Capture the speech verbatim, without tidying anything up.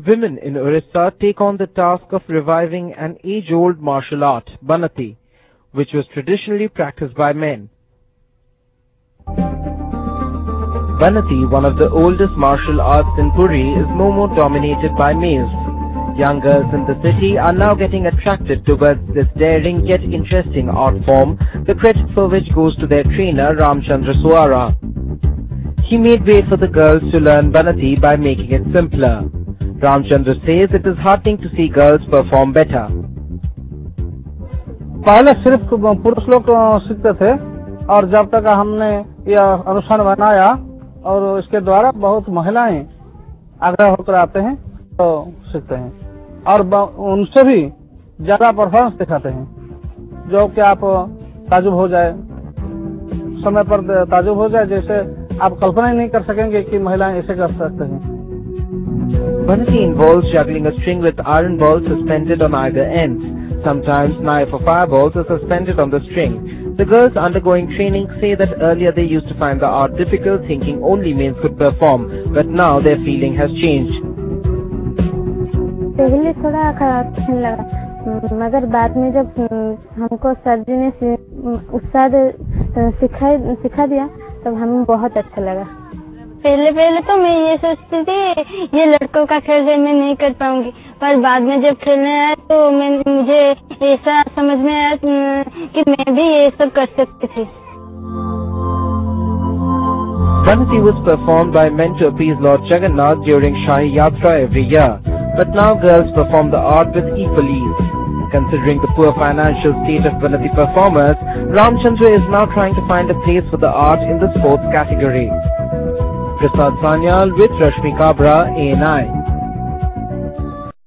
Women in Orissa take on the task of reviving an age-old martial art, Banati, which was traditionally practiced by men. Banati, one of the oldest martial arts in Puri, is no more dominated by males. Young girls in the city are now getting attracted towards this daring yet interesting art form, the credit for which goes to their trainer Ramchandra Suara. He made way for the girls to learn Banati by making it simpler. Ramchandra says it is heartening to see girls perform better. पहले सिर्फ पुरुष लोग सीखते थे और जब तक हमने यह अनुष्ठान बनाया और इसके द्वारा बहुत महिलाएं आग्रह होकर आते हैं तो सीखते हैं और उनसे भी ज्यादा परफॉर्मेंस दिखाते हैं जो कि आप ताजुब हो जाए समय पर ताजुब हो जाए जैसे आप कल्पना ही नहीं कर सकेंगे कि महिलाएं ऐसे कर सकते हैं. Banati involves juggling a string with iron balls suspended on either ends. Sometimes knife or fireballs are suspended on the string. The girls undergoing training say that earlier they used to find the art difficult, thinking only males could perform, but now their feeling has changed. पहले थोड़ा कठिन लगा, मगर बाद में जब हमको sir जी ने उत्साह सिखा सिखा दिया तब हमें बहुत अच्छा लगा. पहले पहले तो मैं ये सोचती थी ये लड़कों का खेल है मैं नहीं कर पाऊंगी, पर बाद में जब खेलने आया तो मैं मुझे ऐसा समझ में आया कि मैं भी ये सब कर सकती थी. Banati was performed by men to appease Lord Jagannath during Shahi Yatra every year, but now girls perform the art with equal ease. Considering the poor financial state of Banati performers, Ramchandra is now trying to find a place for the art in the sports category. Prasad Sanyal with Rashmi Kabra, A N I.